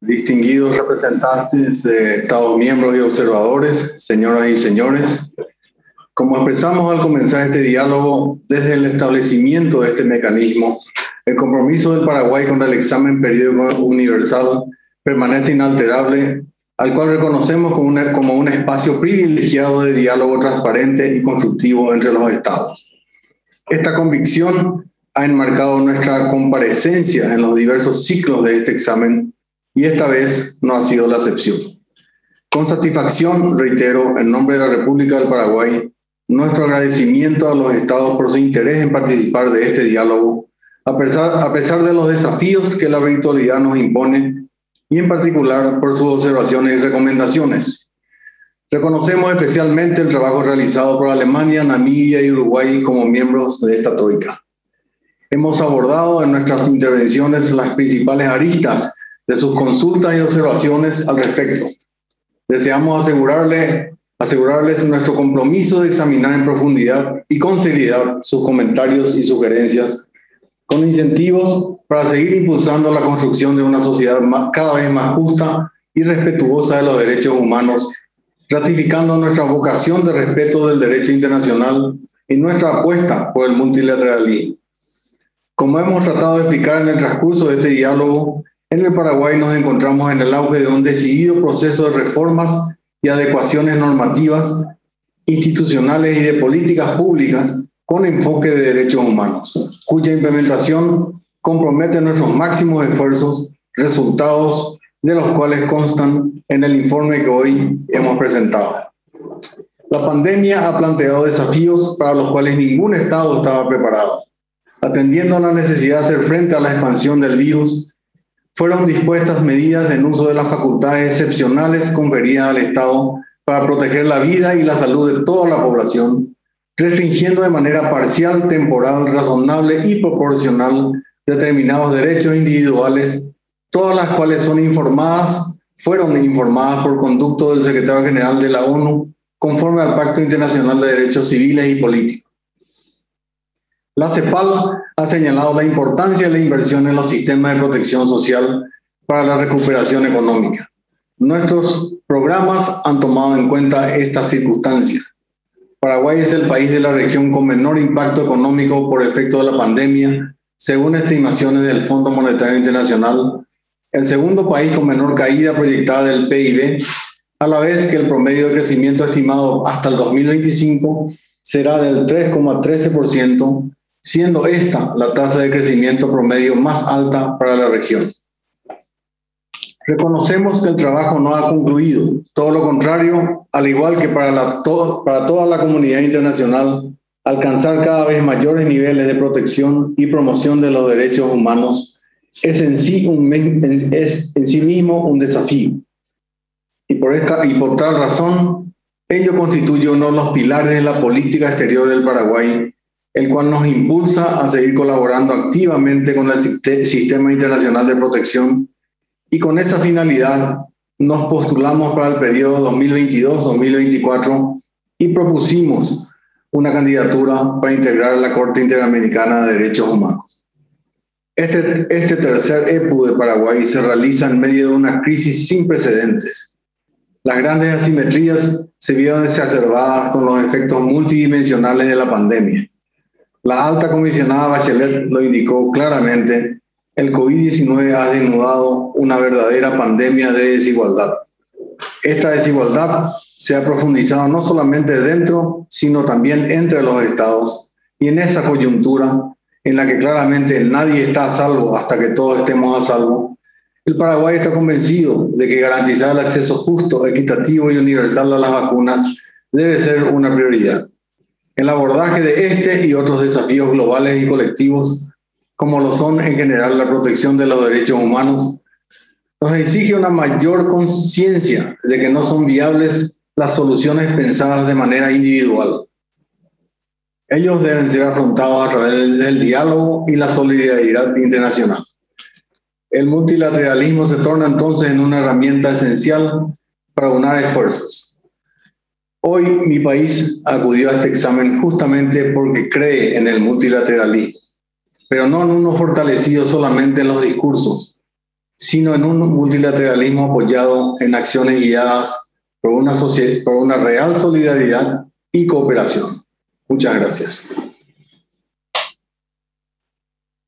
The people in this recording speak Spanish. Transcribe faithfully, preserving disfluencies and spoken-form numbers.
Distinguidos representantes de Estados miembros y observadores, señoras y señores, como expresamos al comenzar este diálogo, desde el establecimiento de este mecanismo, el compromiso del Paraguay con el examen periódico universal permanece inalterable, al cual reconocemos como, una, como un espacio privilegiado de diálogo transparente y constructivo entre los Estados. Esta convicción ha enmarcado nuestra comparecencia en los diversos ciclos de este examen y esta vez no ha sido la excepción. Con satisfacción, reitero, en nombre de la República del Paraguay, nuestro agradecimiento a los Estados por su interés en participar de este diálogo, a pesar, a pesar de los desafíos que la virtualidad nos impone y en particular por sus observaciones y recomendaciones. Reconocemos especialmente el trabajo realizado por Alemania, Namibia y Uruguay como miembros de esta troika. Hemos abordado en nuestras intervenciones las principales aristas de sus consultas y observaciones al respecto. Deseamos asegurarle, asegurarles nuestro compromiso de examinar en profundidad y con seriedad sus comentarios y sugerencias, con incentivos para seguir impulsando la construcción de una sociedad más, cada vez más justa y respetuosa de los derechos humanos, ratificando nuestra vocación de respeto del derecho internacional y nuestra apuesta por el multilateralismo. Como hemos tratado de explicar en el transcurso de este diálogo, en el Paraguay nos encontramos en el auge de un decidido proceso de reformas y adecuaciones normativas, institucionales y de políticas públicas con enfoque de derechos humanos, cuya implementación compromete nuestros máximos esfuerzos, resultados de los cuales constan en el informe que hoy hemos presentado. La pandemia ha planteado desafíos para los cuales ningún Estado estaba preparado. Atendiendo a la necesidad de hacer frente a la expansión del virus, fueron dispuestas medidas en uso de las facultades excepcionales conferidas al Estado para proteger la vida y la salud de toda la población, restringiendo de manera parcial, temporal, razonable y proporcional determinados derechos individuales, todas las cuales son informadas, fueron informadas por conducto del Secretario General de la ONU, conforme al Pacto Internacional de Derechos Civiles y Políticos. La CEPAL ha señalado la importancia de la inversión en los sistemas de protección social para la recuperación económica. Nuestros programas han tomado en cuenta estas circunstancias. Paraguay es el país de la región con menor impacto económico por efecto de la pandemia, según estimaciones del Fondo Monetario Internacional, el segundo país con menor caída proyectada del P I B, a la vez que el promedio de crecimiento estimado hasta el dos mil veinticinco será del tres coma trece por ciento, siendo esta la tasa de crecimiento promedio más alta para la región. Reconocemos que el trabajo no ha concluido, todo lo contrario, al igual que para, la, to, para toda la comunidad internacional, alcanzar cada vez mayores niveles de protección y promoción de los derechos humanos es en sí, un, es en sí mismo un desafío. Y por, esta, y por tal razón, ello constituye uno de los pilares de la política exterior del Paraguay, el cual nos impulsa a seguir colaborando activamente con el Sistema Internacional de Protección, y con esa finalidad nos postulamos para el periodo dos mil veintidós a dos mil veinticuatro y propusimos una candidatura para integrar la Corte Interamericana de Derechos Humanos. Este, este tercer E P U de Paraguay se realiza en medio de una crisis sin precedentes. Las grandes asimetrías se vieron exacerbadas con los efectos multidimensionales de la pandemia. La alta comisionada Bachelet lo indicó claramente: el COVID diecinueve ha desnudado una verdadera pandemia de desigualdad. Esta desigualdad se ha profundizado no solamente dentro, sino también entre los estados, y en esa coyuntura, en la que claramente nadie está a salvo hasta que todos estemos a salvo, el Paraguay está convencido de que garantizar el acceso justo, equitativo y universal a las vacunas debe ser una prioridad. El abordaje de este y otros desafíos globales y colectivos, como lo son en general la protección de los derechos humanos, nos exige una mayor conciencia de que no son viables las soluciones pensadas de manera individual. Ellos deben ser afrontados a través del diálogo y la solidaridad internacional. El multilateralismo se torna entonces en una herramienta esencial para unar esfuerzos. Hoy mi país acudió a este examen justamente porque cree en el multilateralismo, pero no en uno fortalecido solamente en los discursos, sino en un multilateralismo apoyado en acciones guiadas por una, por una real solidaridad y cooperación. Muchas gracias.